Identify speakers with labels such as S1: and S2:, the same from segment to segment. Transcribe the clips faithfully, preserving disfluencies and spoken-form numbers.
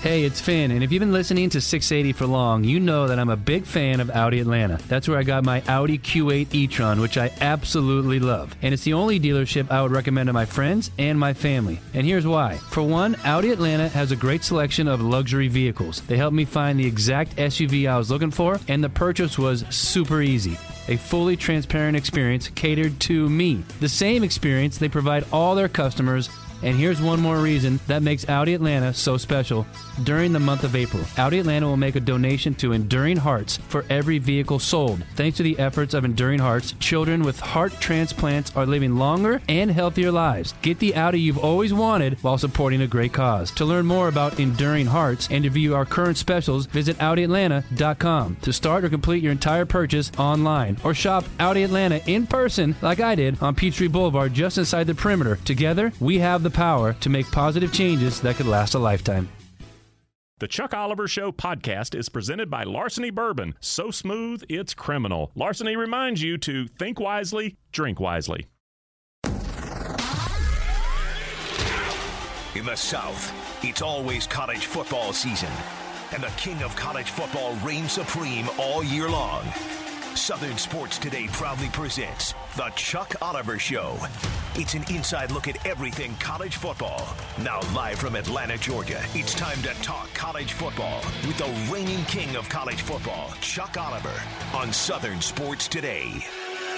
S1: Hey, it's Finn, and if you've been listening to six eighty for long, you know that I'm a big fan of Audi Atlanta. That's where I got my Audi Q eight e-tron, which I absolutely love. And it's the only dealership I would recommend to my friends and my family. And here's why. For one, Audi Atlanta has a great selection of luxury vehicles. They helped me find the exact S U V I was looking for, and the purchase was super easy. A fully transparent experience catered to me. The same experience they provide all their customers. And here's one more reason that makes Audi Atlanta so special. During the month of April, Audi Atlanta will make a donation to Enduring Hearts for every vehicle sold. Thanks to the efforts of Enduring Hearts, children with heart transplants are living longer and healthier lives. Get the Audi you've always wanted while supporting a great cause. To learn more about Enduring Hearts and to view our current specials, visit Audi Atlanta dot com. To start or complete your entire purchase online, or shop Audi Atlanta in person like I did on Peachtree Boulevard just inside the perimeter. Together, we have the power to make positive changes that could last a lifetime.
S2: The Chuck Oliver Show podcast is presented by Larceny Bourbon. So smooth, it's criminal. Larceny reminds you to think wisely, drink wisely.
S3: In the South, it's always college football season, and the king of college football reigns supreme all year long. Southern Sports Today proudly presents The Chuck Oliver Show. It's an inside look at everything college football. Now live from Atlanta, Georgia, it's time to talk college football with the reigning king of college football, Chuck Oliver, on Southern Sports Today.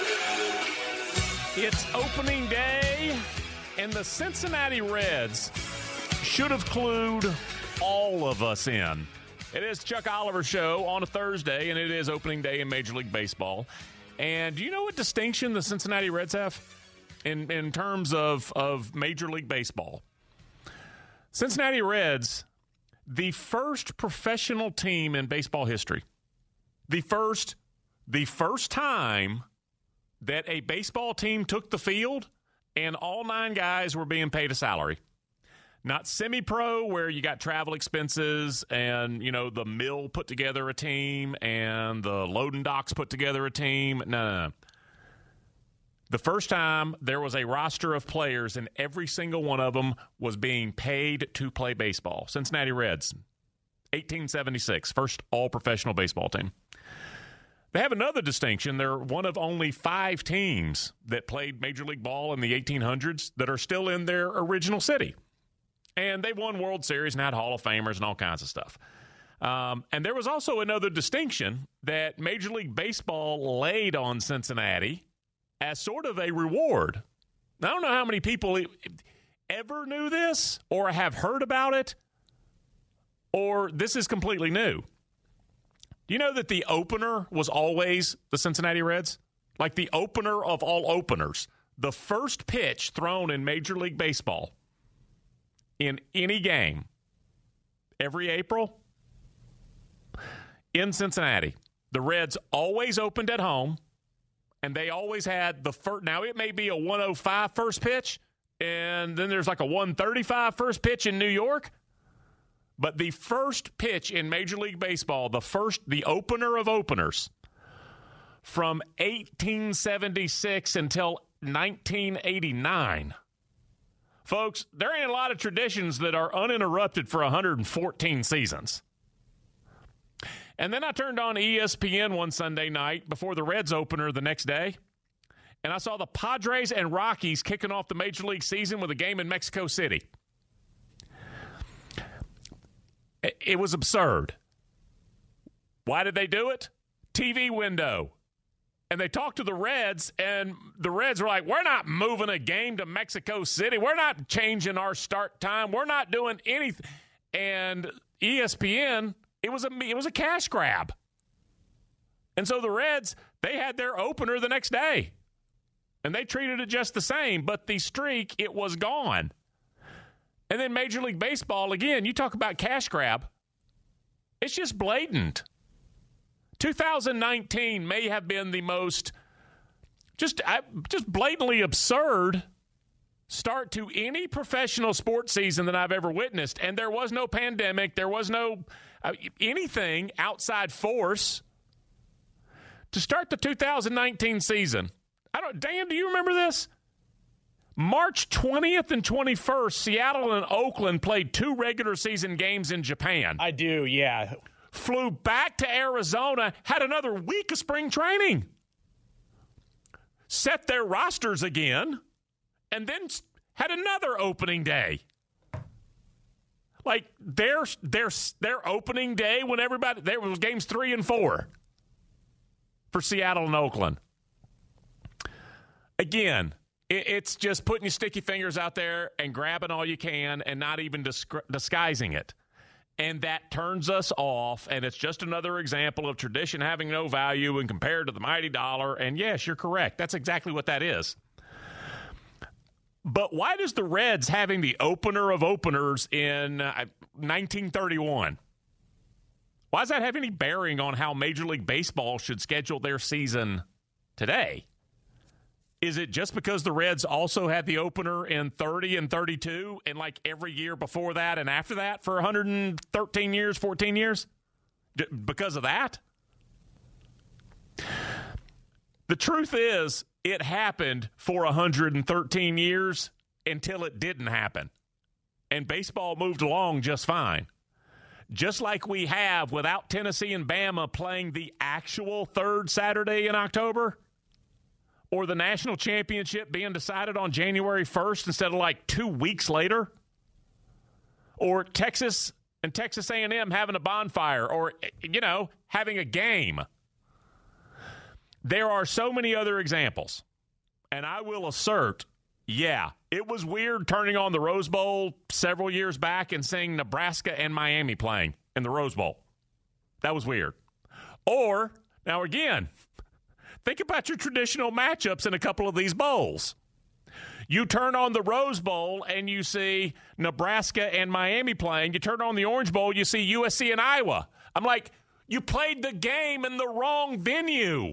S2: It's opening day, and the Cincinnati Reds should have clued all of us in. It is Chuck Oliver Show on a Thursday, and it is opening day in Major League Baseball. And do you know what distinction the Cincinnati Reds have in, in terms of, of Major League Baseball? Cincinnati Reds, the first professional team in baseball history. The first, the first time that a baseball team took the field and all nine guys were being paid a salary. Not semi-pro where you got travel expenses and, you know, the mill put together a team and the loading docks put together a team. No, no, no. The first time there was a roster of players and every single one of them was being paid to play baseball. Cincinnati Reds, eighteen seventy-six, first all-professional baseball team. They have another distinction. They're one of only five teams that played Major League Ball in the eighteen hundreds that are still in their original city. And they won World Series and had Hall of Famers and all kinds of stuff. Um, and there was also another distinction that Major League Baseball laid on Cincinnati as sort of a reward. I don't know how many people ever knew this or have heard about it, or this is completely new. Do you know that the opener was always the Cincinnati Reds? Like the opener of all openers. The first pitch thrown in Major League Baseball in any game, every April, in Cincinnati. The Reds always opened at home, and they always had the first. Now, it may be a one oh five first pitch, and then there's like a one thirty-five first pitch in New York. But the first pitch in Major League Baseball, the first, the opener of openers, from eighteen seventy-six until nineteen eighty-nine. Folks, there ain't a lot of traditions that are uninterrupted for one hundred fourteen seasons. And then I turned on E S P N one Sunday night before the Reds opener the next day, and I saw the Padres and Rockies kicking off the Major League season with a game in Mexico City. It was absurd. Why did they do it? T V window. And they talked to the Reds, and the Reds were like, we're not moving a game to Mexico City. We're not changing our start time. We're not doing anything. And E S P N, it was a it was a cash grab. And so the Reds, they had their opener the next day. And they treated it just the same. But the streak, it was gone. And then Major League Baseball, again, you talk about cash grab. It's just blatant. two thousand nineteen may have been the most just, just blatantly absurd start to any professional sports season that I've ever witnessed. And there was no pandemic. There was no uh, anything outside force to start the two thousand nineteen season. I don't, Dan, do you remember this? March twentieth and twenty-first, Seattle and Oakland played two regular season games in Japan.
S4: I do, yeah.
S2: Flew back to Arizona, had another week of spring training. Set their rosters again, and then had another opening day. Like their their their opening day when everybody there was games three and four for Seattle and Oakland. Again, it, it's just putting your sticky fingers out there and grabbing all you can and not even disc- disguising it. And that turns us off, and it's just another example of tradition having no value when compared to the mighty dollar. And yes, you're correct. That's exactly what that is. But why does the Reds having the opener of openers in uh, nineteen thirty-one, why does that have any bearing on how Major League Baseball should schedule their season today? Is it just because the Reds also had the opener in thirty and thirty-two and like every year before that and after that for one hundred thirteen years, fourteen years? D- because of that? The truth is, it happened for one hundred thirteen years until it didn't happen. And baseball moved along just fine. Just like we have without Tennessee and Bama playing the actual third Saturday in October, or the national championship being decided on January first instead of like two weeks later, or Texas and Texas A and M having a bonfire, or, you know, having a game. There are so many other examples, and I will assert, yeah, it was weird turning on the Rose Bowl several years back and seeing Nebraska and Miami playing in the Rose Bowl. That was weird. Or, now again, think about your traditional matchups in a couple of these bowls. You turn on the Rose Bowl and you see Nebraska and Miami playing. You turn on the Orange Bowl, you see U S C and Iowa. I'm like, you played the game in the wrong venue.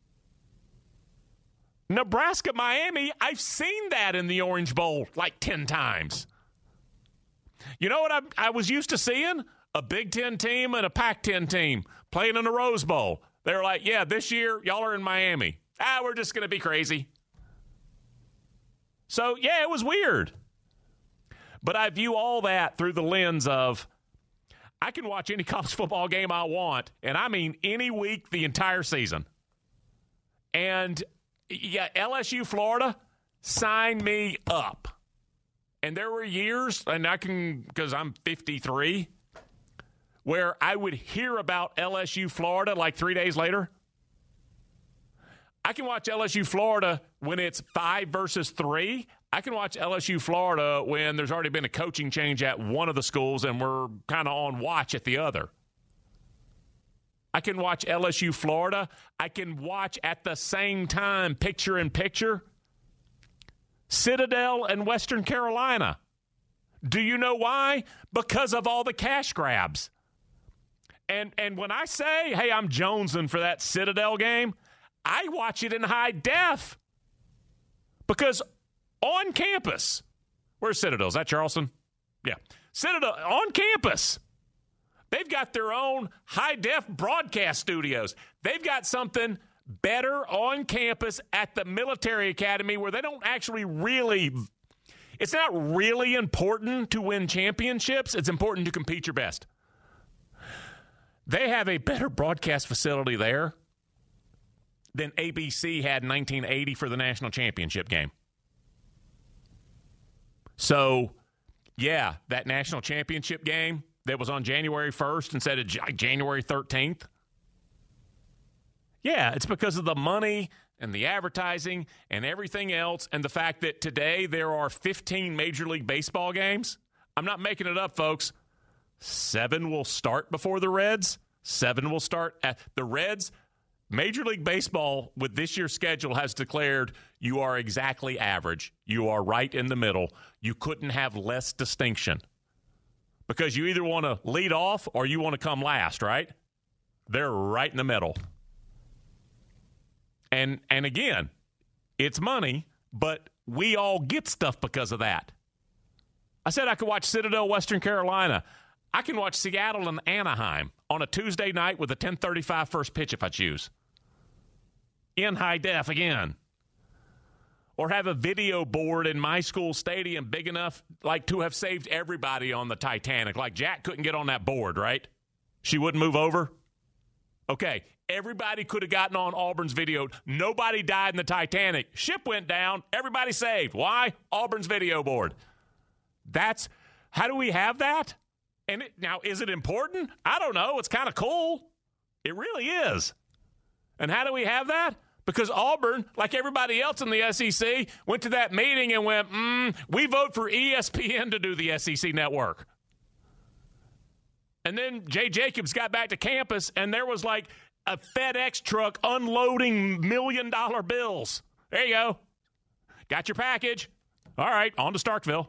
S2: Nebraska, Miami, I've seen that in the Orange Bowl like ten times. You know what I, I was used to seeing? A Big Ten team and a Pac ten team playing in the Rose Bowl. They're like, yeah, this year, y'all are in Miami. Ah, we're just going to be crazy. So, yeah, it was weird. But I view all that through the lens of I can watch any college football game I want, and I mean any week the entire season. And, yeah, L S U, Florida, sign me up. And there were years, and I can, because I'm fifty-three, where I would hear about L S U, Florida like three days later. I can watch L S U, Florida when it's five versus three. I can watch L S U, Florida when there's already been a coaching change at one of the schools and we're kind of on watch at the other. I can watch L S U, Florida. I can watch at the same time, picture in picture, Citadel and Western Carolina. Do you know why? Because of all the cash grabs. And and when I say, hey, I'm jonesing for that Citadel game, I watch it in high def. Because on campus, where's Citadel? Is that Charleston? Yeah. Citadel, on campus, they've got their own high def broadcast studios. They've got something better on campus at the military academy where they don't actually really, it's not really important to win championships. It's important to compete your best. They have a better broadcast facility there than A B C had in nineteen eighty for the national championship game. So, yeah, that national championship game that was on January first instead of January thirteenth. Yeah, it's because of the money and the advertising and everything else and the fact that today there are fifteen Major League Baseball games. I'm not making it up, folks. Seven will start before the Reds. Seven will start at the Reds. Major League Baseball, with this year's schedule, has declared you are exactly average. You are right in the middle. You couldn't have less distinction because you either want to lead off or you want to come last, right? They're right in the middle. And and again, it's money, but we all get stuff because of that. I said I could watch Citadel, Western Carolina. I can watch Seattle and Anaheim on a Tuesday night with a ten thirty-five first pitch if I choose. In high def again. or have a video board in my school stadium big enough like to have saved everybody on the Titanic. Like Jack couldn't get on that board, right? She wouldn't move over? Okay, everybody could have gotten on Auburn's video. Nobody died in the Titanic. Ship went down. Everybody saved. Why? Auburn's video board. That's, how do we have that? And it, now, is it important? I don't know. It's kind of cool. It really is. And how do we have that? Because Auburn, like everybody else in the S E C, went to that meeting and went, mm, we vote for E S P N to do the S E C network. And then Jay Jacobs got back to campus, and there was like a FedEx truck unloading million-dollar bills. There you go. Got your package. All right, on to Starkville.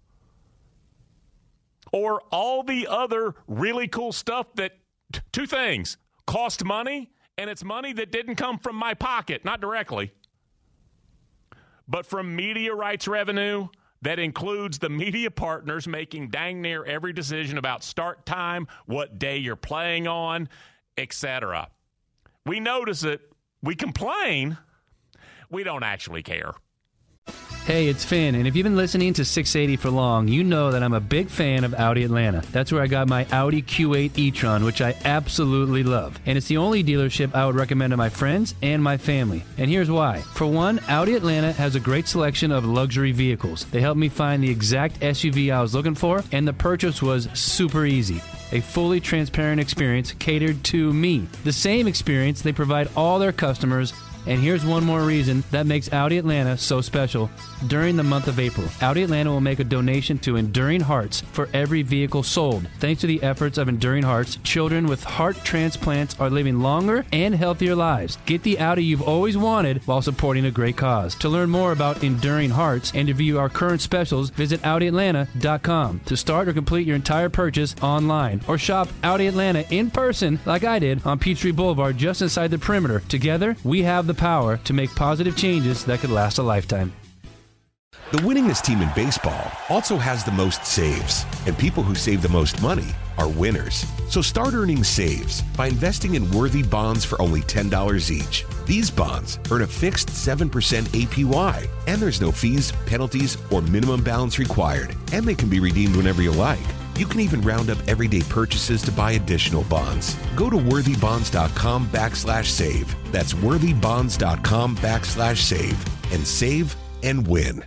S2: Or all the other really cool stuff that, t- two things, cost money, and it's money that didn't come from my pocket, not directly, but from media rights revenue that includes the media partners making dang near every decision about start time, what day you're playing on, et cetera. We notice it. We complain. We don't actually care.
S1: Hey, it's Finn, and if you've been listening to six eighty for long, you know that I'm a big fan of Audi Atlanta. That's where I got my Audi Q eight e-tron, which I absolutely love. And it's the only dealership I would recommend to my friends and my family. And here's why. For one, Audi Atlanta has a great selection of luxury vehicles. They helped me find the exact S U V I was looking for, and the purchase was super easy. A fully transparent experience catered to me. The same experience they provide all their customers. And here's one more reason that makes Audi Atlanta so special. During the month of April, Audi Atlanta will make a donation to Enduring Hearts for every vehicle sold. Thanks to the efforts of Enduring Hearts, children with heart transplants are living longer and healthier lives. Get the Audi you've always wanted while supporting a great cause. To learn more about Enduring Hearts and to view our current specials, visit Audi Atlanta dot com. To start or complete your entire purchase online, or shop Audi Atlanta in person like I did on Peachtree Boulevard just inside the perimeter. Together, we have the power to make positive changes that could last a lifetime.
S4: The winningest team in baseball also has the most saves, and people who save the most money are winners. So start earning saves by investing in Worthy bonds for only ten dollars each. These bonds earn a fixed seven percent A P Y, and there's no fees, penalties, or minimum balance required, and they can be redeemed whenever you like. You can even round up everyday purchases to buy additional bonds. Go to worthybonds.com backslash save. That's worthybonds.com backslash save and save and win.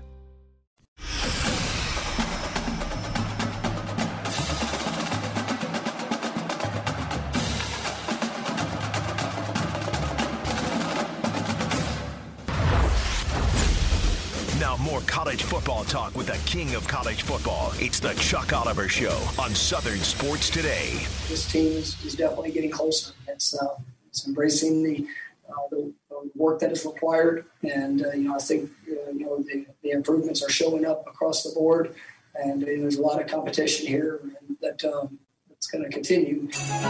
S3: Now more college football talk with the king of college football. It's the Chuck Oliver Show on Southern Sports Today.
S5: This team is, is definitely getting closer. It's, uh, it's embracing the, uh, the, the work that is required, and uh, you know I think uh, you know the, the improvements are showing up across the board, and, and there's a lot of competition here that um, that's going to continue.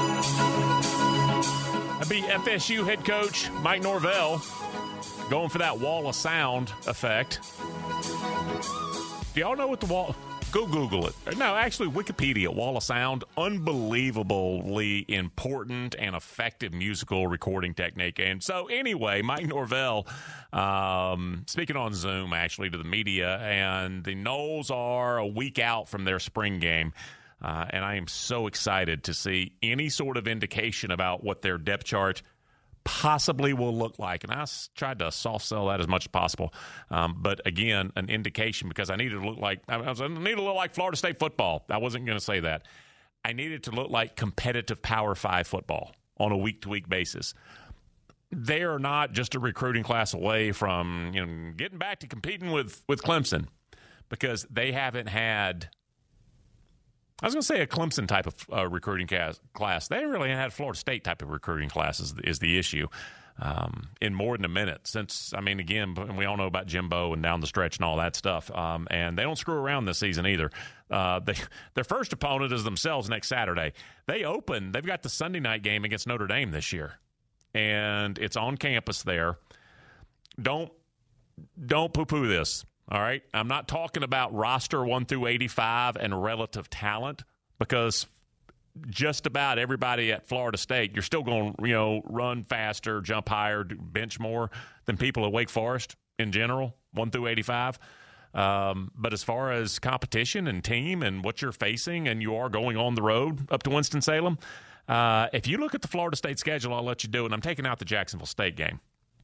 S2: That'd be F S U head coach Mike Norvell going for that wall of sound effect. Do y'all know what the wall... Go Google it. No, actually, Wikipedia, wall of sound, unbelievably important and effective musical recording technique. And so anyway, Mike Norvell um, speaking on Zoom, actually, to the media, and the Noles are a week out from their spring game. Uh, and I am so excited to see any sort of indication about what their depth chart possibly will look like. And I tried to soft sell that as much as possible. Um, but again, an indication, because I needed to look like, I, was, I needed to look like Florida State football. I wasn't going to say that. I needed to look like competitive Power Five football on a week-to-week basis. They are not just a recruiting class away from, you know, getting back to competing with, with Clemson, because they haven't had, I was going to say a Clemson type of uh, recruiting class. They really had a Florida State type of recruiting class is, is the issue um, in more than a minute. Since, I mean, again, we all know about Jimbo and down the stretch and all that stuff. Um, and they don't screw around this season either. Uh, they, their first opponent is themselves next Saturday. They open, they've got the Sunday night game against Notre Dame this year. And it's on campus there. Don't, don't poo-poo this. All right, I'm not talking about roster one through eighty-five and relative talent, because just about everybody at Florida State, you're still going to, you know, run faster, jump higher, bench more than people at Wake Forest in general. one through eighty-five. Um, but as far as competition and team and what you're facing, and you are going on the road up to Winston-Salem, uh, if you look at the Florida State schedule, I'll let you do it. And I'm taking out the Jacksonville State game.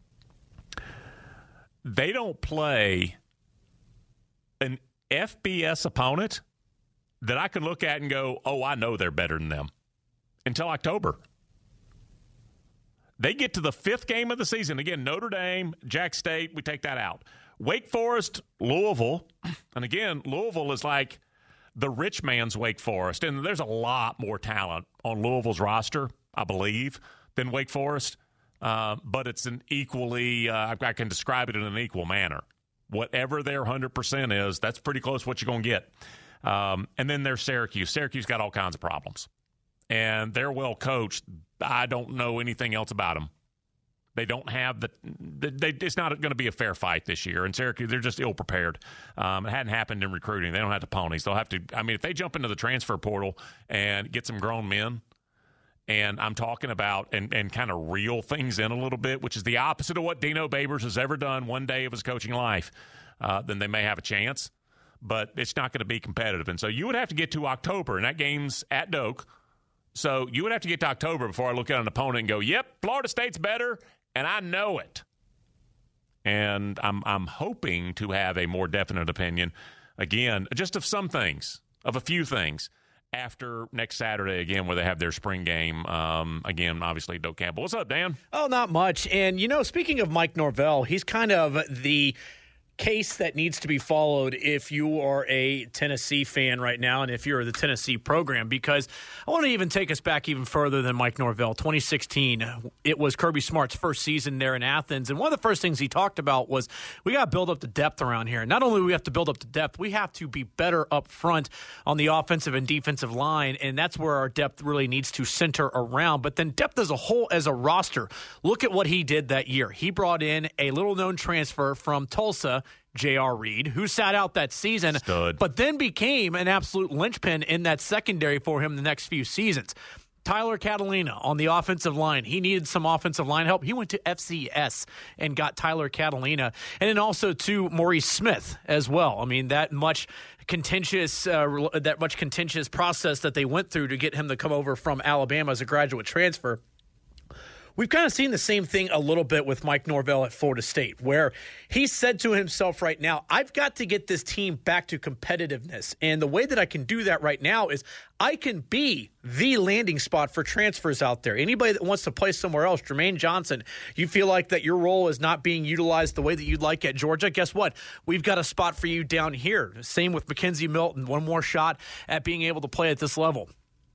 S2: They don't play an F B S opponent that I can look at and go, oh, I know they're better than them, until October. They get to the fifth game of the season. Again, Notre Dame, Jack State, we take that out. Wake Forest, Louisville. And again, Louisville is like the rich man's Wake Forest. And there's a lot more talent on Louisville's roster, I believe, than Wake Forest. Uh, but it's an equally, uh, I can describe it in an equal manner. Whatever their one hundred percent is, that's pretty close to what you're going to get. Um, and then there's Syracuse. Syracuse got all kinds of problems. And they're well coached. I don't know anything else about them. They don't have the, the they, it's not going to be a fair fight this year. And Syracuse, they're just ill prepared. Um, it hadn't happened in recruiting. They don't have the ponies. They'll have to, I mean, if they jump into the transfer portal and get some grown men, and I'm talking about and, and kind of reel things in a little bit, which is the opposite of what Dino Babers has ever done one day of his coaching life, uh, then they may have a chance. But it's not going to be competitive. And so you would have to get to October, and that game's at Doak. So you would have to get to October before I look at an opponent and go, yep, Florida State's better, and I know it. And I'm I'm hoping to have a more definite opinion, again, just of some things, of a few things, after next Saturday, again, where they have their spring game. Um, again, obviously, Doak Campbell. What's up, Dan?
S6: Oh, not much. And, you know, speaking of Mike Norvell, he's kind of the case that needs to be followed if you are a Tennessee fan right now and if you're the Tennessee program, because I want to even take us back even further than Mike Norvell. twenty sixteen, it was Kirby Smart's first season there in Athens, and one of the first things he talked about was we got to build up the depth around here. Not only do we have to build up the depth, we have to be better up front on the offensive and defensive line, and that's where our depth really needs to center around. But then depth as a whole, as a roster, look at what he did that year. He brought in a little-known transfer from Tulsa, J R. Reed, who sat out that season,
S2: Stud. But
S6: then became an absolute linchpin in that secondary for him the next few seasons. Tyler Catalina on the offensive line. He needed some offensive line help. He went to F C S and got Tyler Catalina. And then also to Maurice Smith as well. I mean, that much contentious uh, that much contentious process that they went through to get him to come over from Alabama as a graduate transfer. We've kind of seen the same thing a little bit with Mike Norvell at Florida State, where he said to himself right now, I've got to get this team back to competitiveness. And the way that I can do that right now is I can be the landing spot for transfers out there. Anybody that wants to play somewhere else, Jermaine Johnson, you feel like that your role is not being utilized the way that you'd like at Georgia, guess what? We've got a spot for you down here. Same with Mackenzie Milton, one more shot at being able to play at this level.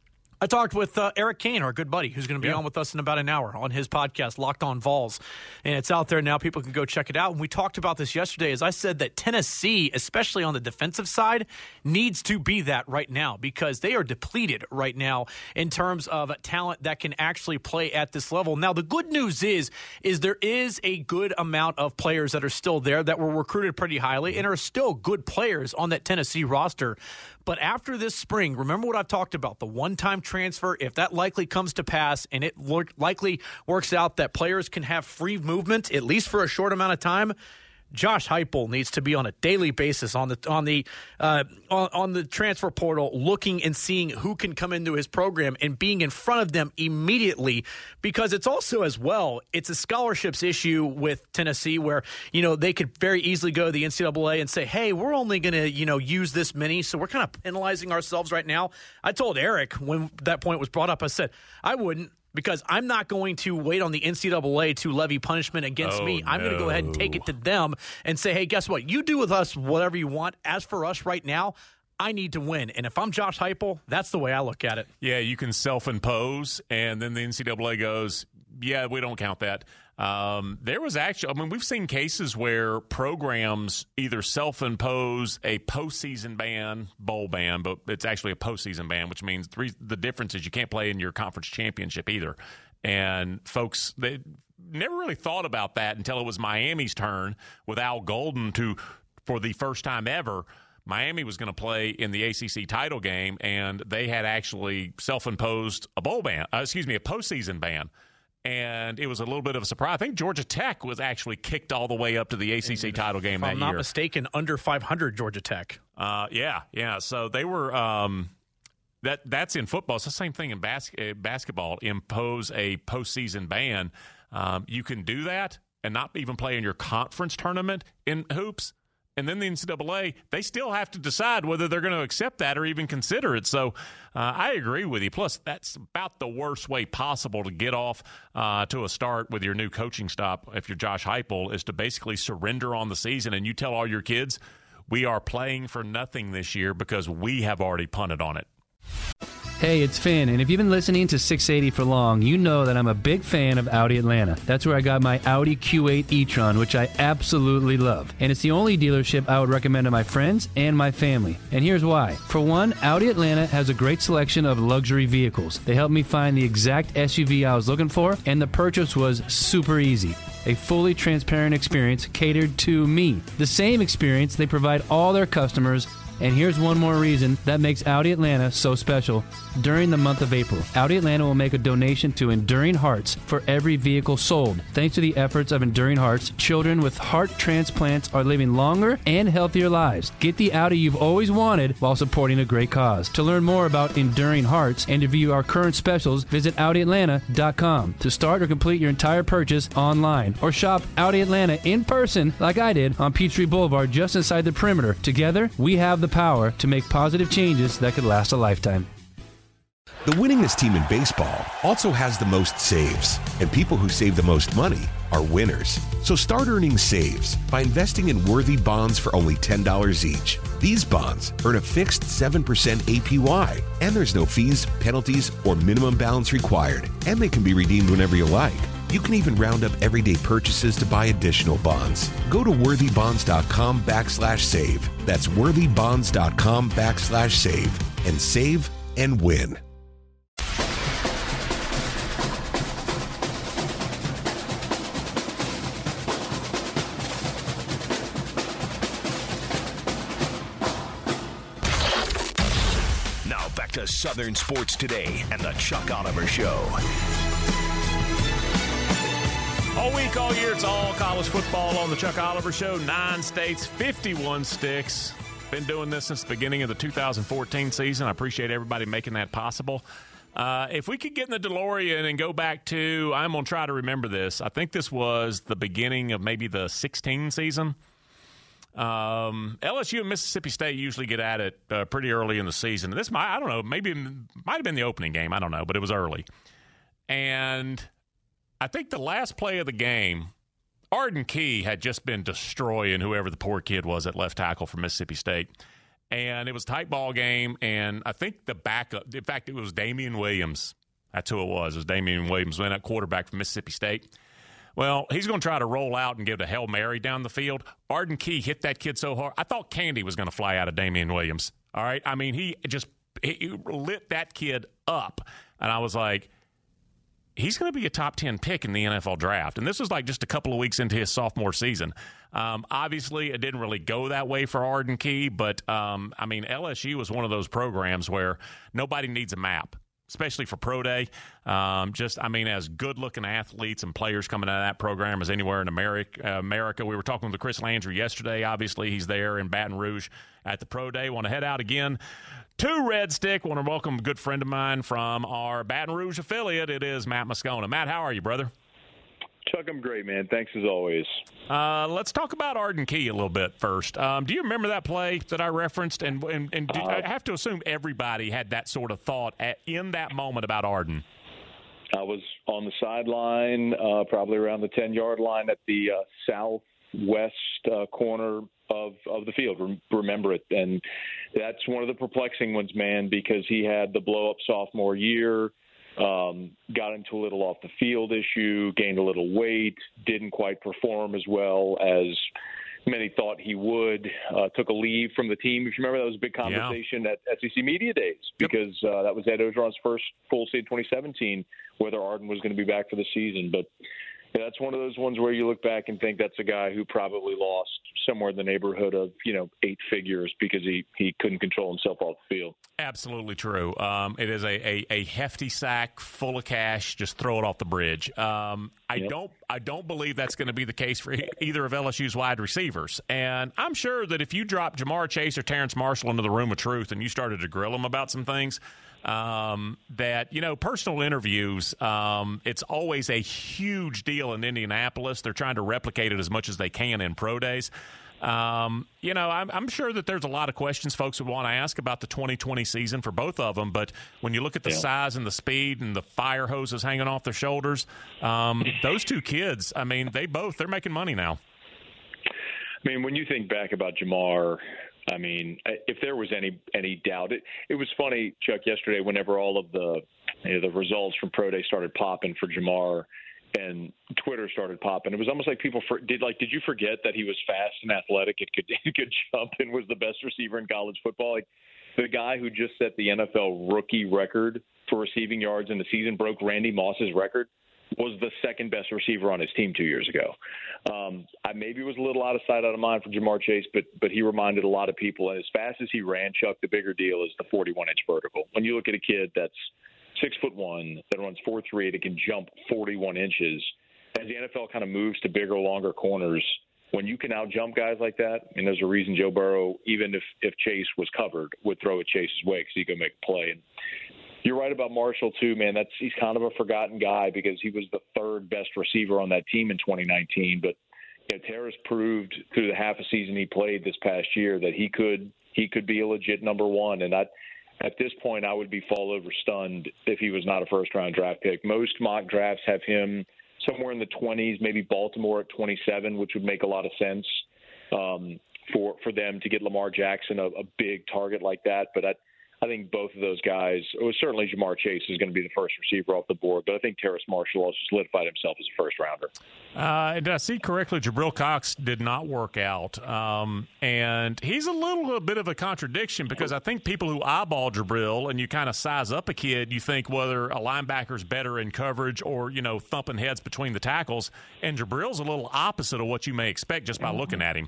S6: I talked with uh, Eric Kane, our good buddy, who's going to be yeah. on with us in about an hour on his podcast, Locked On Vols. And it's out there now. People can go check it out. And we talked about this yesterday as I said that Tennessee, especially on the defensive side, needs to be that right now because they are depleted right now in terms of talent that can actually play at this level. Now, the good news is, is there is a good amount of players that are still there that were recruited pretty highly and are still good players on that Tennessee roster. But after this spring, remember what I've talked about, the one-time transfer, if that likely comes to pass and it likely works out that players can have free movement, at least for a short amount of time, Josh Heupel needs to be on a daily basis on the on the uh, on, on the transfer portal, looking and seeing who can come into his program and being in front of them immediately, because it's also as well it's a scholarships issue with Tennessee where you know they could very easily go to the N C double A and say, hey, we're only going to you know use this many, so we're kind of penalizing ourselves right now. I told Eric when that point was brought up, I said I wouldn't. Because I'm not going to wait on the N C double A to levy punishment against
S2: oh,
S6: me. I'm
S2: no.
S6: going to go ahead and take it to them and say, hey, guess what? You do with us whatever you want. As for us right now, I need to win. And if I'm Josh Heupel, that's the way I look at it.
S2: Yeah, you can self-impose, and then the N C double A goes, yeah, we don't count that. Um, there was actually, I mean, we've seen cases where programs either self-impose a postseason ban, bowl ban, but it's actually a postseason ban, which means three, the difference is you can't play in your conference championship either. And folks, they never really thought about that until it was Miami's turn with Al Golden to, for the first time ever, Miami was going to play in the A C C title game, and they had actually self-imposed a bowl ban, uh, excuse me, a postseason ban. And it was a little bit of a surprise. I think Georgia Tech was actually kicked all the way up to the A C C title game
S6: if
S2: that
S6: I'm
S2: year.
S6: not mistaken, under five hundred Georgia Tech.
S2: Uh, yeah, yeah. So they were um, – that that's in football. It's the same thing in bas- uh, basketball. Impose a postseason ban. Um, you can do that and not even play in your conference tournament in hoops. And then the N C double A, they still have to decide whether they're going to accept that or even consider it. So uh, I agree with you. Plus, that's about the worst way possible to get off uh, to a start with your new coaching stop, if you're Josh Heupel, is to basically surrender on the season. And you tell all your kids, we are playing for nothing this year because we have already punted on it.
S1: Hey, it's Finn, and if you've been listening to six eighty for long, you know that I'm a big fan of Audi Atlanta. That's where I got my Audi Q eight e-tron, which I absolutely love. And it's the only dealership I would recommend to my friends and my family. And here's why. For one, Audi Atlanta has a great selection of luxury vehicles. They helped me find the exact S U V I was looking for, and the purchase was super easy. A fully transparent experience catered to me. The same experience they provide all their customers. And here's one more reason that makes Audi Atlanta so special. During the month of April, Audi Atlanta will make a donation to Enduring Hearts for every vehicle sold. Thanks to the efforts of Enduring Hearts, children with heart transplants are living longer and healthier lives. Get the Audi you've always wanted while supporting a great cause. To learn more about Enduring Hearts and to view our current specials, visit Audi Atlanta dot com. To start or complete your entire purchase online, or shop Audi Atlanta in person like I did on Peachtree Boulevard just inside the perimeter. Together, we have the power to make positive changes that could last a lifetime.
S4: The winningest team in baseball also has the most saves, and people who save the most money are winners. So start earning saves by investing in worthy bonds for only ten dollars each. These bonds earn a fixed seven percent A P Y, and there's no fees, penalties, or minimum balance required, and they can be redeemed whenever you like. You can even round up everyday purchases to buy additional bonds. Go to worthybonds.com backslash save. That's worthybonds.com backslash save and save and win.
S3: Now back to Southern Sports Today and the Chuck Oliver Show.
S2: All week, all year, it's all college football on the Chuck Oliver Show. Nine states, fifty-one sticks. Been doing this since the beginning of the two thousand fourteen season. I appreciate everybody making that possible. Uh, if we could get in the DeLorean and go back to, I'm going to try to remember this. I think this was the beginning of maybe the sixteen season. Um, L S U and Mississippi State usually get at it uh, pretty early in the season. This might, I don't know, maybe might have been the opening game. I don't know, but it was early. And I think the last play of the game, Arden Key had just been destroying whoever the poor kid was at left tackle for Mississippi State. And it was a tight ball game, and I think the backup, in fact, it was Damian Williams. That's who it was. It was Damian Williams, went that quarterback from Mississippi State. Well, he's going to try to roll out and give a Hail Mary down the field. Arden Key hit that kid so hard. I thought candy was going to fly out of Damian Williams. All right? I mean, he just he lit that kid up. And I was like, he's going to be a top ten pick in the N F L draft. And this was like just a couple of weeks into his sophomore season. Um, obviously, it didn't really go that way for Arden Key, but, um, I mean, L S U was one of those programs where nobody needs a map, especially for Pro Day. Um, just, I mean, as good-looking athletes and players coming out of that program as anywhere in America. Uh, America. We were talking with Chris Landry yesterday. Obviously, he's there in Baton Rouge at the Pro Day. Want to head out again to Red Stick. Want to welcome a good friend of mine from our Baton Rouge affiliate. It is Matt Moscona. Matt, how are you, brother?
S7: Chuck, I'm great, man. Thanks as always.
S2: Uh, let's talk about Arden Key a little bit first. Um, do you remember that play that I referenced? And, and, and do, uh, I have to assume everybody had that sort of thought at, in that moment about Arden.
S7: I was on the sideline, uh, probably around the ten-yard line at the uh, southwest uh, corner of, of the field. Remember it. And that's one of the perplexing ones, man, because he had the blow-up sophomore year. Um, got into a little off the field issue, gained a little weight, didn't quite perform as well as many thought he would. Uh, took a leave from the team. If you remember, that was a big conversation yeah. at S E C Media Days because yep. uh, that was Ed Orgeron's first full season twenty seventeen, whether Arden was going to be back for the season. But Yeah, that's one of those ones where you look back and think that's a guy who probably lost somewhere in the neighborhood of, you know, eight figures because he, he couldn't control himself off the field.
S2: Absolutely true. Um, it is a, a, a hefty sack full of cash. Just throw it off the bridge. Um, I
S7: Yep.
S2: don't I don't believe that's going to be the case for e- either of L S U's wide receivers. And I'm sure that if you drop Jamar Chase or Terrence Marshall into the room of truth and you started to grill them about some things, um, that, you know, personal interviews, um, it's always a huge deal in Indianapolis. They're trying to replicate it as much as they can in pro days. Um, you know, I'm, I'm sure that there's a lot of questions folks would want to ask about the twenty twenty season for both of them. But when you look at the
S7: Yeah.
S2: size and the speed and the fire hoses hanging off their shoulders, um, those two kids, I mean, they both, they're making money now.
S7: I mean, when you think back about Jamar, I mean, if there was any any doubt, it, it was funny, Chuck, yesterday whenever all of the you know, the results from Pro Day started popping for Jamar and Twitter started popping. It was almost like people for, did like, did you forget that he was fast and athletic and could could jump and was the best receiver in college football? Like the guy who just set the N F L rookie record for receiving yards in the season, broke Randy Moss's record, was the second best receiver on his team two years ago. Um, I maybe was a little out of sight, out of mind for Jamar Chase, but but he reminded a lot of people. And as fast as he ran, Chuck, the bigger deal is the forty-one inch vertical. When you look at a kid that's six foot one, that runs four three, that can jump forty-one inches, as the N F L kind of moves to bigger, longer corners, when you can out jump guys like that, and there's a reason Joe Burrow, even if if Chase was covered, would throw it Chase's way because he could make a play. And you're right about Marshall too, man. That's he's kind of a forgotten guy because he was the third best receiver on that team in twenty nineteen. But you know, Terrace proved through the half a season he played this past year that he could he could be a legit number one. And I, at this point, I would be fall over stunned if he was not a first round draft pick. Most mock drafts have him somewhere in the twenties, maybe Baltimore at twenty-seven, which would make a lot of sense um, for for them to get Lamar Jackson a, a big target like that. But I. I think both of those guys, it was certainly Jamar Chase is going to be the first receiver off the board, but I think Terrace Marshall also solidified himself as a first rounder.
S2: Uh, did I see correctly? Jabril Cox did not work out, um, and he's a little a bit of a contradiction because I think people who eyeball Jabril and you kind of size up a kid, you think whether a linebacker's better in coverage or you know thumping heads between the tackles, and Jabril's a little opposite of what you may expect just by mm-hmm. looking at him.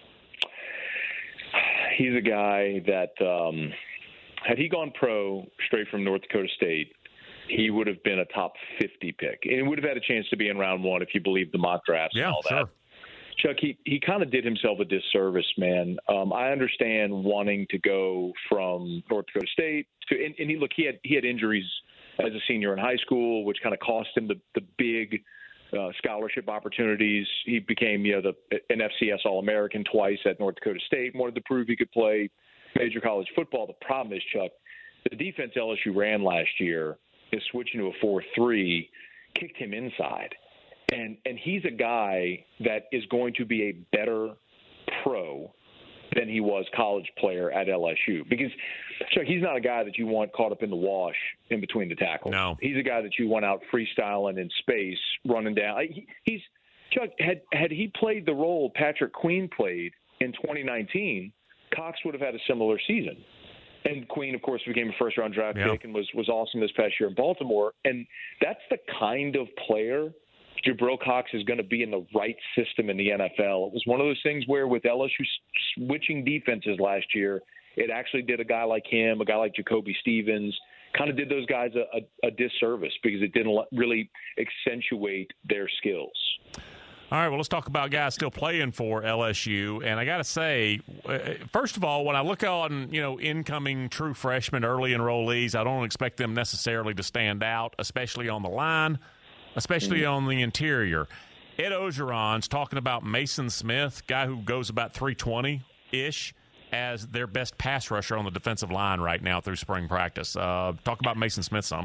S7: He's a guy that. Um, Had he gone pro straight from North Dakota State, he would have been a top fifty pick. And would have had a chance to be in round one if you believe the mock drafts
S2: yeah,
S7: and all
S2: sure.
S7: that. Chuck, he, he kind of did himself a disservice, man. Um, I understand wanting to go from North Dakota State to and, and he look he had he had injuries as a senior in high school, which kind of cost him the, the big uh, scholarship opportunities. He became you know the an F C S All-American twice at North Dakota State, wanted to prove he could play major college football. The problem is, Chuck, the defense L S U ran last year is switching to a four three, kicked him inside. And and he's a guy that is going to be a better pro than he was college player at L S U. Because, Chuck, he's not a guy that you want caught up in the wash in between the tackles.
S2: No.
S7: He's a guy that you want out freestyling in space, running down. He, he's Chuck, had, had he played the role Patrick Queen played in twenty nineteen, Cox would have had a similar season. And Queen, of course, became a first-round draft
S2: yeah.
S7: pick and was, was awesome this past year in Baltimore. And that's the kind of player Jabril Cox is going to be in the right system in the N F L. It was one of those things where with L S U switching defenses last year, it actually did a guy like him, a guy like Jacoby Stevens, kind of did those guys a, a, a disservice because it didn't really accentuate their skills.
S2: All right, well, let's talk about guys still playing for L S U. And I got to say, first of all, when I look on, you know, incoming true freshmen, early enrollees, I don't expect them necessarily to stand out, especially on the line, especially mm-hmm. on the interior. Ed Ogeron's talking about Mason Smith, guy who goes about three twenty-ish, as their best pass rusher on the defensive line right now through spring practice. Uh, talk about Mason Smith some.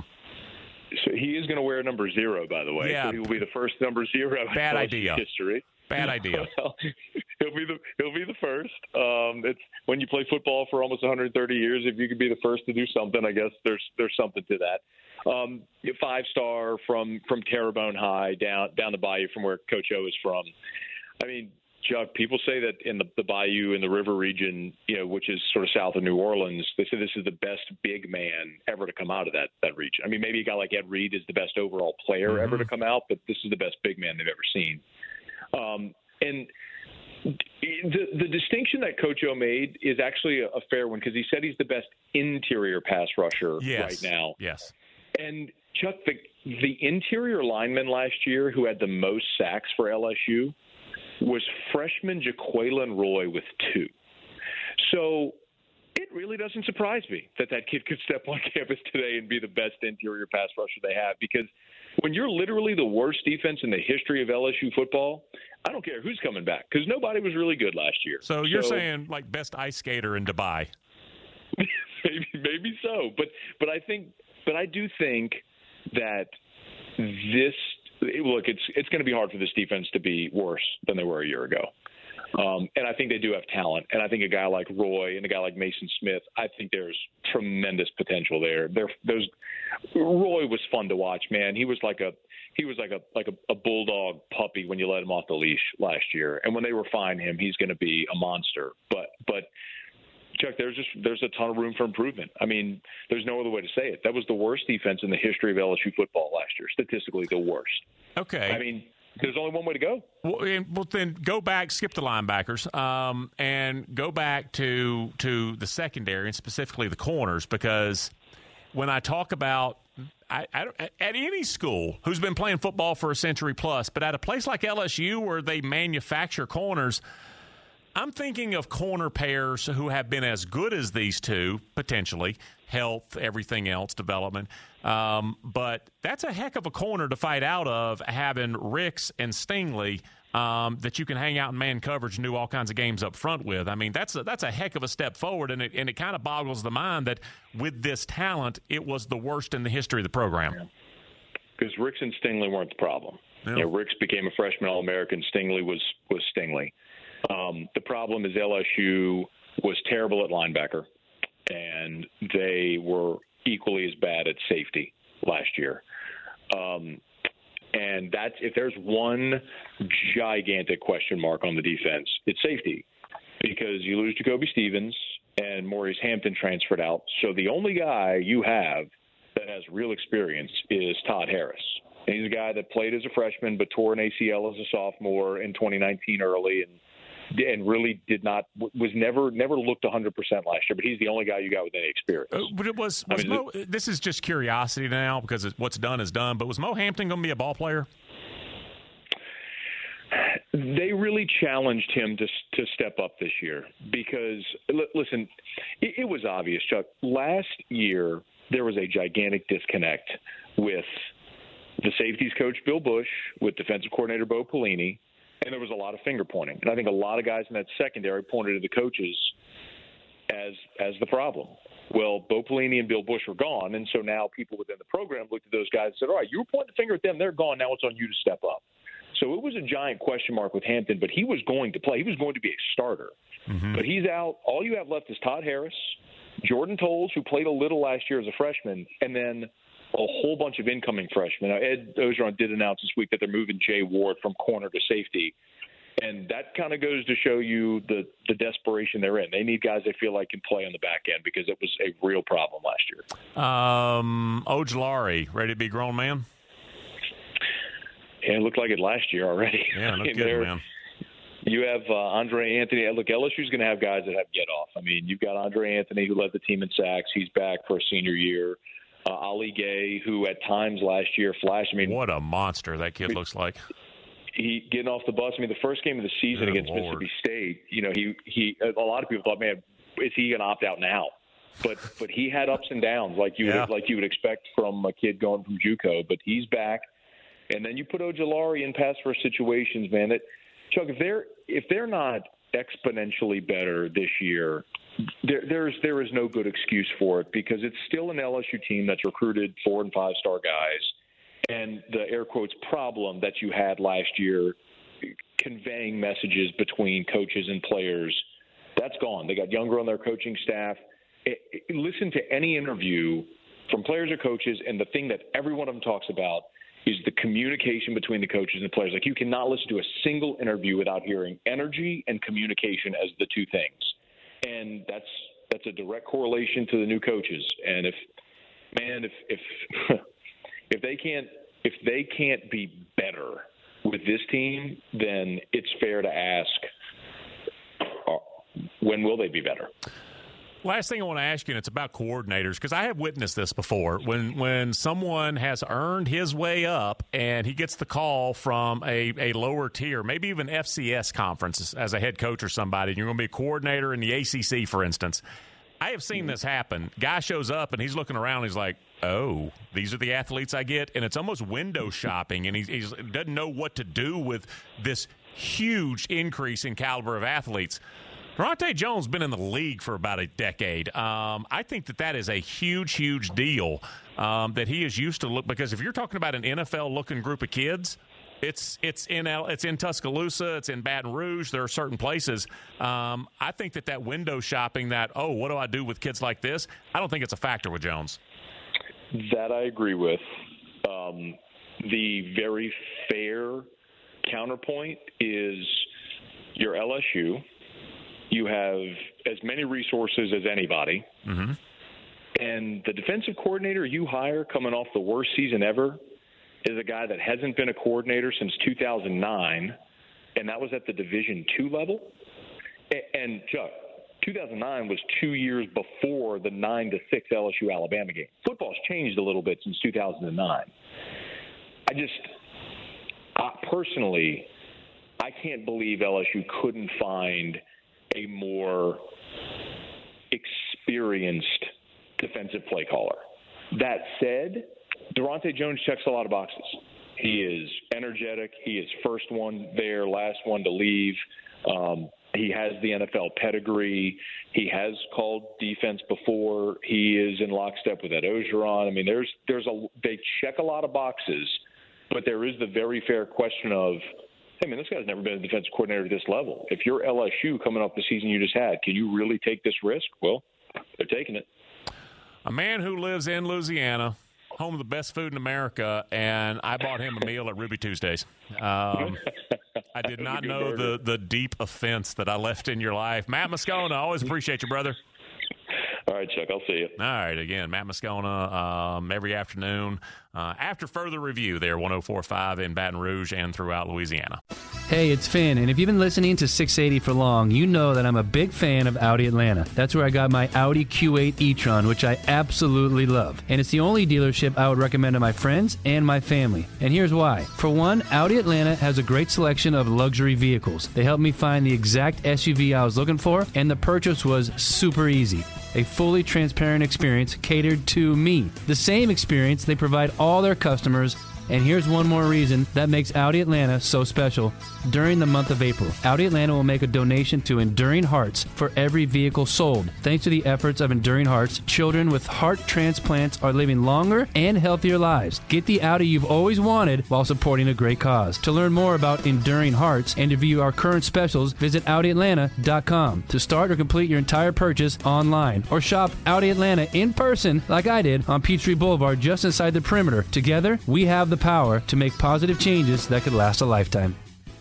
S7: So he is going to wear number zero, by the way.
S2: Yeah.
S7: So he will be the first number zero
S2: Bad
S7: in
S2: idea.
S7: history.
S2: Bad idea.
S7: Well, he'll be the he'll be the first. Um, it's when you play football for almost one hundred thirty years. If you could be the first to do something, I guess there's there's something to that. Um, five star from from Terrebonne High down down the bayou from where Coach O is from. I mean, Chuck, people say that in the, the Bayou in the River region, you know, which is sort of south of New Orleans, they say this is the best big man ever to come out of that that region. I mean, maybe a guy like Ed Reed is the best overall player mm-hmm. ever to come out, but this is the best big man they've ever seen. Um, and the the distinction that Coach O made is actually a, a fair one because he said he's the best interior pass rusher
S2: yes.
S7: right now.
S2: Yes.
S7: And Chuck, the the interior lineman last year who had the most sacks for L S U was freshman Jaquelin Roy with two. So it really doesn't surprise me that that kid could step on campus today and be the best interior pass rusher they have, because when you're literally the worst defense in the history of L S U football, I don't care who's coming back because nobody was really good last year.
S2: So you're so, saying like best ice skater in Dubai.
S7: maybe maybe so. But but I think but I do think that this look, it's it's going to be hard for this defense to be worse than they were a year ago. Um, and I think they do have talent. And I think a guy like Roy and a guy like Mason Smith, I think there's tremendous potential there. There, there's Roy was fun to watch, man. He was like a he was like a like a, a bulldog puppy when you let him off the leash last year. And when they refine him, he's going to be a monster. But but Chuck, there's just there's a ton of room for improvement. I mean, there's no other way to say it. That was the worst defense in the history of L S U football last year, statistically the worst.
S2: Okay.
S7: I mean, there's only one way to go.
S2: Well, and, well then go back, skip the linebackers, um, and go back to to the secondary and specifically the corners, because when I talk about I, I don't, at any school who's been playing football for a century plus, but at a place like L S U where they manufacture corners, I'm thinking of corner pairs who have been as good as these two, potentially, health, everything else, development. Um, but that's a heck of a corner to fight out of, having Ricks and Stingley um, that you can hang out in man coverage and do all kinds of games up front with. I mean, that's a, that's a heck of a step forward, and it, and it kind of boggles the mind that with this talent, it was the worst in the history of the program.
S7: Because yeah. Ricks and Stingley weren't the problem. Yeah. You know, Ricks became a freshman All-American. Stingley was, was Stingley. Um, the problem is L S U was terrible at linebacker, and they were equally as bad at safety last year. Um, and that's if there's one gigantic question mark on the defense, it's safety, because you lose Jacoby Stevens and Maurice Hampton transferred out. So the only guy you have that has real experience is Todd Harris. And he's a guy that played as a freshman but tore an A C L as a sophomore in twenty nineteen early, and and really did not was never never looked one hundred percent last year, but he's the only guy you got with any experience.
S2: Uh, but it was, was I mean, Mo, this is just curiosity now because it, what's done is done, but was Mo Hampton going to be a ball player?
S7: They really challenged him to to step up this year because, l- listen, it, it was obvious, Chuck. Last year, there was a gigantic disconnect with the safeties coach, Bill Bush, with defensive coordinator Bo Pelini, and there was a lot of finger pointing. And I think a lot of guys in that secondary pointed to the coaches as as the problem. Well, Bo Pelini and Bill Bush were gone, and so now people within the program looked at those guys and said, all right, you were pointing the finger at them, they're gone, now it's on you to step up. So it was a giant question mark with Hampton, but he was going to play. He was going to be a starter. Mm-hmm. But he's out. All you have left is Todd Harris, Jordan Tolles, who played a little last year as a freshman, and then a whole bunch of incoming freshmen. Now, Ed Ogeron did announce this week that they're moving Jay Ward from corner to safety. And that kind of goes to show you the, the desperation they're in. They need guys they feel like can play on the back end because it was a real problem last year.
S2: Um, Ojulari, ready to be a grown man?
S7: Yeah, it looked like it last year already.
S2: Yeah,
S7: I
S2: look
S7: mean,
S2: good, man.
S7: You have uh, Andre Anthony. Look, L S U's going to have guys that have get off. I mean, you've got Andre Anthony, who led the team in sacks. He's back for a senior year. Uh, Ali Gay, who at times last year flashed. I mean,
S2: what a monster that kid I mean, looks like.
S7: He getting off the bus. I mean, the first game of the season Good against Lord. Mississippi State, you know, he he. A lot of people thought, man, is he going to opt out now? But but he had ups and downs like you yeah. would, like you would expect from a kid going from JUCO. But he's back. And then you put Ojulari in pass rush situations, man. That Chuck, if they're if they're not exponentially better this year, there there's there is no good excuse for it because it's still an L S U team that's recruited four and five star guys, and the air quotes problem that you had last year, conveying messages between coaches and players, that's gone. They got younger on their coaching staff. It, it, listen to any interview from players or coaches, and the thing that every one of them talks about is the communication between the coaches and the players. Like, you cannot listen to a single interview without hearing energy and communication as the two things. And that's that's a direct correlation to the new coaches. And if, man, if if if they can't if they can't be better with this team, then it's fair to ask, uh, when will they be better?
S2: Last thing I want to ask you, and it's about coordinators, because I have witnessed this before. When when someone has earned his way up and he gets the call from a, a lower tier, maybe even F C S conference as a head coach or somebody, and you're going to be a coordinator in the A C C, for instance. I have seen this happen. Guy shows up, and he's looking around, and he's like, oh, these are the athletes I get? And it's almost window shopping, and he he's, doesn't know what to do with this huge increase in caliber of athletes. Daronte Jones been in the league for about a decade. Um, I think that that is a huge, huge deal um, that he is used to look, because if you're talking about an N F L-looking group of kids, it's it's in L, it's in Tuscaloosa, it's in Baton Rouge. There are certain places. Um, I think that that window shopping, that, oh, what do I do with kids like this? I don't think it's a factor with Jones.
S7: That I agree with. Um, the very fair counterpoint is your L S U. You have as many resources as anybody.
S2: Mm-hmm.
S7: And the defensive coordinator you hire coming off the worst season ever is a guy that hasn't been a coordinator since two thousand nine, and that was at the Division two level. And, Chuck, two thousand nine was two years before the nine to six L S U Alabama game. Football's changed a little bit since two thousand nine. I just, I, personally, I can't believe L S U couldn't find a more experienced defensive play caller. That said, Daronte Jones checks a lot of boxes. He is energetic. He is first one there, last one to leave. Um, he has the N F L pedigree. He has called defense before. He is in lockstep with Ed Orgeron. I mean, there's there's a they check a lot of boxes, but there is the very fair question of, hey, man, this guy's never been a defensive coordinator at this level. If you're L S U coming off the season you just had, can you really take this risk? Well, they're taking it.
S2: A man who lives in Louisiana, home of the best food in America, and I bought him a meal at Ruby Tuesdays. Um, I did not know the, the deep offense that I left in your life. Matt Moscona, always appreciate you, brother.
S7: All right, Chuck, I'll see you.
S2: All right, again, Matt Moscona um, every afternoon. Uh, after further review there, one oh four point five in Baton Rouge and throughout Louisiana.
S1: Hey, it's Finn, and if you've been listening to six eighty for long, you know that I'm a big fan of Audi Atlanta. That's where I got my Audi Q eight e-tron, which I absolutely love. And it's the only dealership I would recommend to my friends and my family. And here's why. For one, Audi Atlanta has a great selection of luxury vehicles. They helped me find the exact S U V I was looking for, and the purchase was super easy. A fully transparent experience catered to me. The same experience they provide all their customers. And here's one more reason that makes Audi Atlanta so special. During the month of April, Audi Atlanta will make a donation to Enduring Hearts for every vehicle sold. Thanks to the efforts of Enduring Hearts, children with heart transplants are living longer and healthier lives. Get the Audi you've always wanted while supporting a great cause. To learn more about Enduring Hearts and to view our current specials, visit Audi Atlanta dot com. To start or complete your entire purchase online, or shop Audi Atlanta in person like I did on Peachtree Boulevard just inside the perimeter. Together, we have the power to make positive changes that could last a lifetime.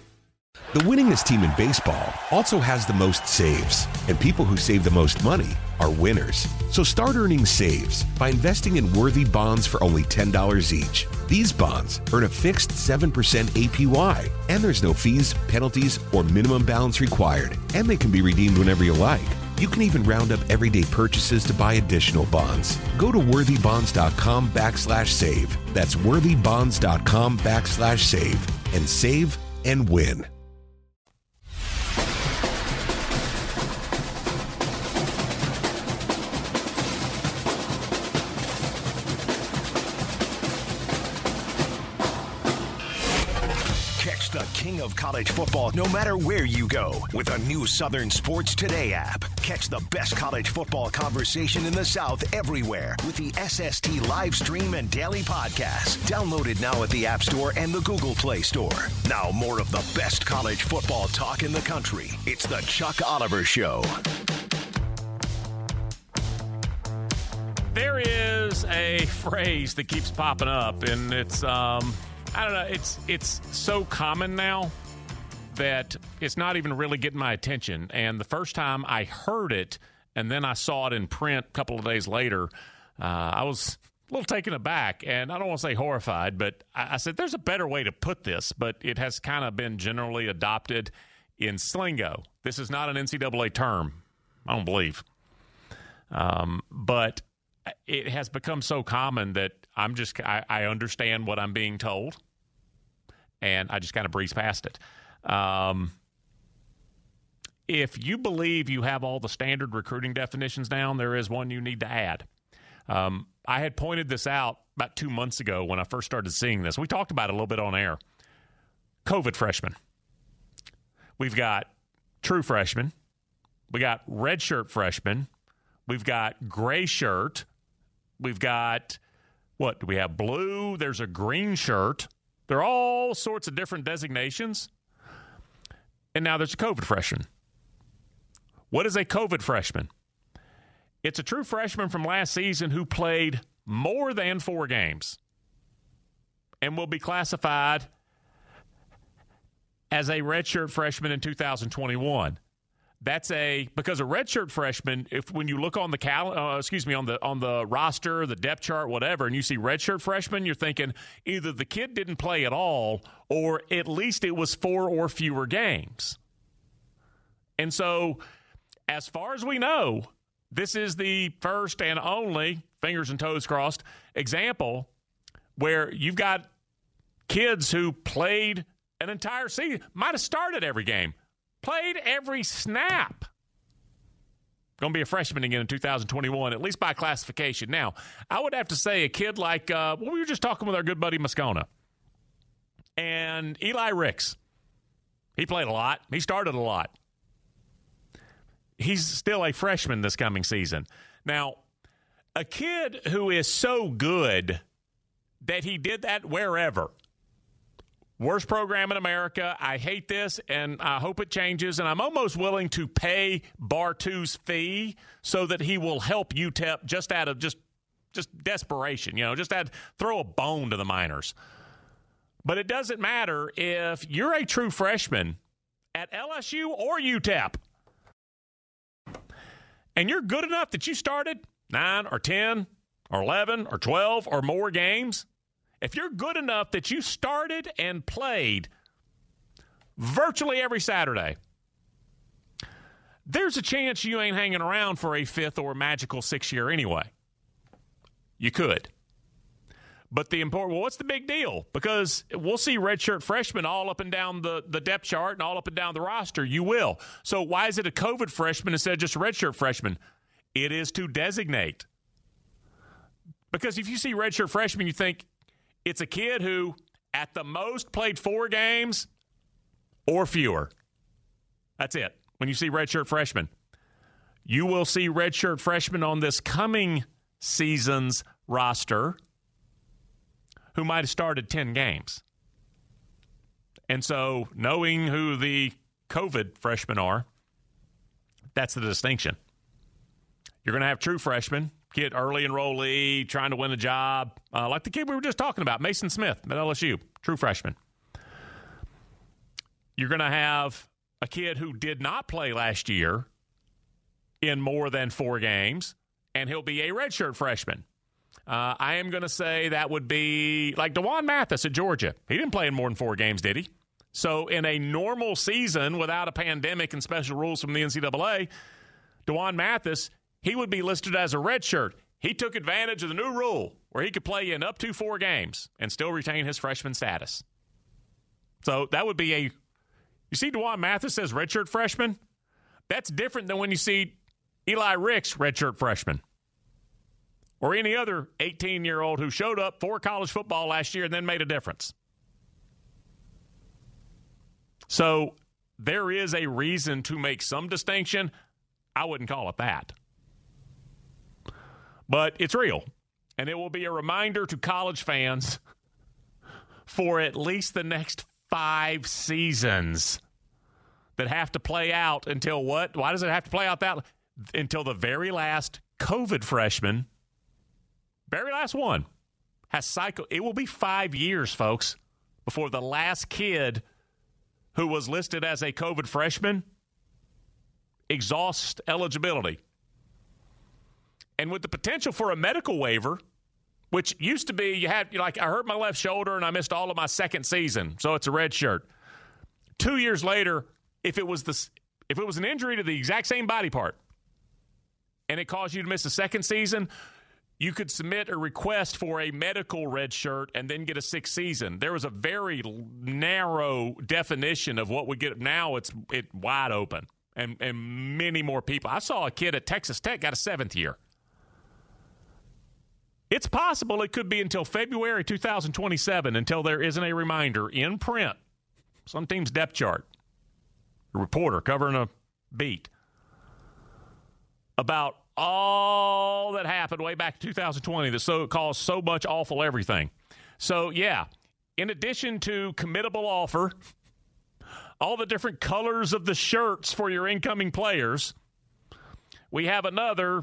S4: The winningest team in baseball also has the most saves, and people who save the most money are winners. So start earning saves by investing in worthy bonds for only ten dollars each. These bonds earn a fixed seven percent A P Y, and there's no fees, penalties, or minimum balance required, and they can be redeemed whenever you like. You can even round up everyday purchases to buy additional bonds. Go to worthybonds.com backslash save. That's worthybonds.com backslash save and save and win.
S3: The king of college football, no matter where you go, with a new Southern Sports Today app. Catch the best college football conversation in the South everywhere with the S S T live stream and daily podcast. Downloaded now at the App Store and the Google Play Store. Now more of the best college football talk in the country. It's the Chuck Oliver Show.
S2: There is a phrase that keeps popping up, and it's um, I don't know. It's it's so common now that it's not even really getting my attention. And the first time I heard it, and then I saw it in print a couple of days later, uh, I was a little taken aback. And I don't want to say horrified, but I, I said, there's a better way to put this. But it has kind of been generally adopted in Slingo. This is not an N C double A term, I don't believe. Um, but it has become so common that I'm just, I, I understand what I'm being told, and I just kind of breeze past it. Um, if you believe you have all the standard recruiting definitions down, there is one you need to add. Um, I had pointed this out about two months ago when I first started seeing this. We talked about it a little bit on air. COVID freshmen. We've got true freshmen. We got redshirt freshmen. We've got gray shirt. We've got, what, do we have blue? There's a green shirt. There are all sorts of different designations. And now there's a COVID freshman. What is a COVID freshman? It's a true freshman from last season who played more than four games and will be classified as a redshirt freshman in two thousand twenty-one. That's a because a redshirt freshman, if when you look on the cal, uh, excuse me, on the on the roster, the depth chart, whatever, and you see redshirt freshman, you're thinking either the kid didn't play at all, or at least it was four or fewer games. And so, as far as we know, this is the first and only, fingers and toes crossed, example where you've got kids who played an entire season, might have started every game. Played every snap. Going to be a freshman again in two thousand twenty-one, at least by classification. Now, I would have to say a kid like, uh, well, we were just talking with our good buddy Moscona. And Eli Ricks. He played a lot. He started a lot. He's still a freshman this coming season. Now, a kid who is so good that he did that wherever. Worst program in America. I hate this, and I hope it changes. And I'm almost willing to pay Bartu's fee so that he will help U T E P just out of just just desperation. You know, just add, throw a bone to the Miners. But it doesn't matter if you're a true freshman at L S U or U T E P, and you're good enough that you started nine or ten or eleven or twelve or more games. If you're good enough that you started and played virtually every Saturday, there's a chance you ain't hanging around for a fifth or magical sixth year anyway. You could. But the important, well, what's the big deal? Because we'll see redshirt freshmen all up and down the, the depth chart and all up and down the roster. You will. So why is it a COVID freshman instead of just a redshirt freshman? It is to designate. Because if you see redshirt freshman, you think, it's a kid who, at the most, played four games or fewer. That's it. When you see redshirt freshmen, you will see redshirt freshmen on this coming season's roster who might have started ten games. And so, knowing who the COVID freshmen are, that's the distinction. You're going to have true freshmen. Kid, early enrollee, trying to win a job, uh, like the kid we were just talking about, Mason Smith at L S U, true freshman. You're going to have a kid who did not play last year in more than four games, and he'll be a redshirt freshman. Uh, I am going to say that would be like DeJuan Mathis at Georgia. He didn't play in more than four games, did he? So in a normal season without a pandemic and special rules from the N C double A, DeJuan Mathis, he would be listed as a redshirt. He took advantage of the new rule where he could play in up to four games and still retain his freshman status. So that would be a – you see DeJuan Mathis says redshirt freshman? That's different than when you see Eli Ricks redshirt freshman or any other eighteen-year-old who showed up for college football last year and then made a difference. So there is a reason to make some distinction. I wouldn't call it that. But it's real, and it will be a reminder to college fans for at least the next five seasons that have to play out until what? Why does it have to play out that? Until the very last COVID freshman, very last one, has cycled. It will be five years, folks, before the last kid who was listed as a COVID freshman exhausts eligibility. And with the potential for a medical waiver, which used to be you had, you know, like I hurt my left shoulder and I missed all of my second season, so it's a red shirt. Two years later, if it was the if it was an injury to the exact same body part and it caused you to miss the second season, you could submit a request for a medical red shirt and then get a sixth season. There was a very narrow definition of what we get. Now it's it wide open, and, and many more people. I saw a kid at Texas Tech got a seventh year. It's possible it could be until February two thousand twenty-seven until there isn't a reminder in print. Some team's depth chart. A reporter covering a beat about all that happened way back in two thousand twenty that so caused so much awful everything. So, yeah, in addition to committable offer, all the different colors of the shirts for your incoming players, we have another,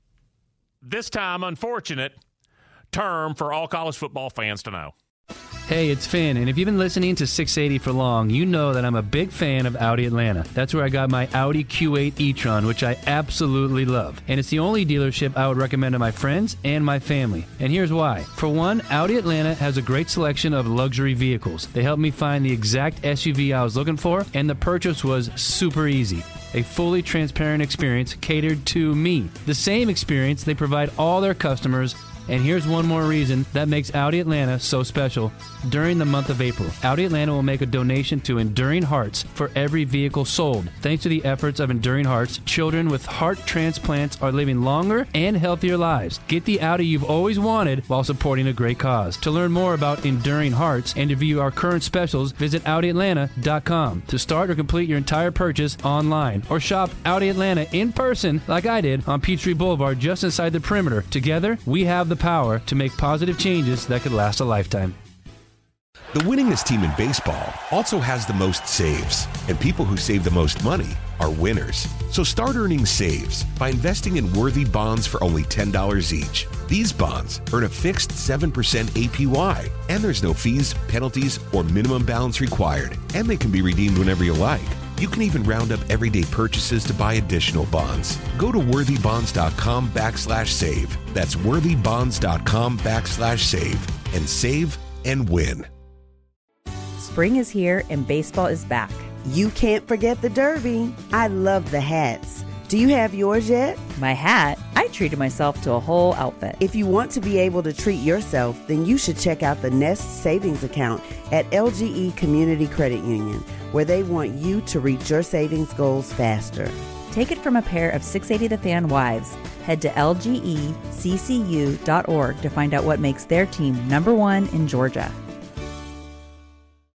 S2: this time unfortunate, term for all college football fans to know.
S1: Hey, it's Finn, and if you've been listening to six eighty for long, you know that I'm a big fan of Audi Atlanta. That's where I got my Audi Q eight e-tron, which I absolutely love. And it's the only dealership I would recommend to my friends and my family. And here's why. For one, Audi Atlanta has a great selection of luxury vehicles. They helped me find the exact S U V I was looking for, and the purchase was super easy. A fully transparent experience catered to me. The same experience they provide all their customers. And here's one more reason that makes Audi Atlanta so special. During the month of April, Audi Atlanta will make a donation to Enduring Hearts for every vehicle sold. Thanks to the efforts of Enduring Hearts, children with heart transplants are living longer and healthier lives. Get the Audi you've always wanted while supporting a great cause. To learn more about Enduring Hearts and to view our current specials, visit Audi Atlanta dot com. To start or complete your entire purchase online, or shop Audi Atlanta in person like I did on Peachtree Boulevard just inside the perimeter. Together, we have the power to make positive changes that could last a lifetime.
S4: The winningest team in baseball also has the most saves, and people who save the most money are winners. So start earning saves by investing in worthy bonds for only ten dollars each. These bonds earn a fixed seven percent A P Y, and there's no fees, penalties, or minimum balance required, and they can be redeemed whenever you like. You can even round up everyday purchases to buy additional bonds. Go to worthybonds.com backslash save. That's worthybonds.com backslash save and save and win.
S8: Spring is here and baseball is back.
S9: You can't forget the Derby. I love the hats. Do you have yours yet?
S8: My hat? I treated myself to a whole outfit.
S9: If you want to be able to treat yourself, then you should check out the Nest Savings Account at L G E Community Credit Union, where they want you to reach your savings goals faster.
S8: Take it from a pair of six eighty The Fan wives. Head to L G E C C U dot org to find out what makes their team number one in Georgia.